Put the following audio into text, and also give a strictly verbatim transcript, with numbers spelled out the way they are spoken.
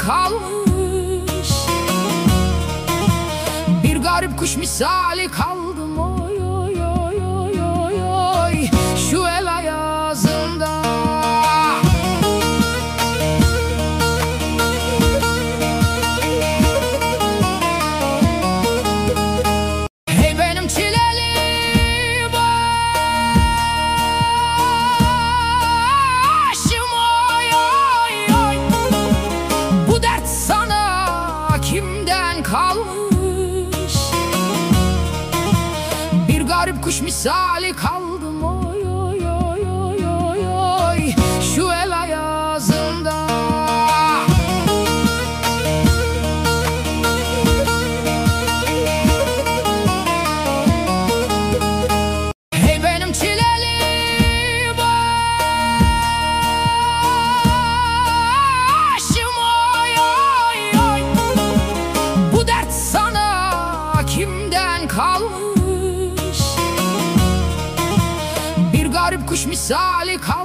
kalmış. Bir garip kuş misali kaldım oy oy oy oy oy oy şu el ayazında. Hey benim çileli başım oy oy oy, bu dert sana kimden kalmış? Bir garip kuş misali kaldım oy oy oy oy oy oy şu el ayazında. Hey benim çileli başım oy oy oy, bu dert sana kimden kalmış? Bir garip kuş misali kalmış.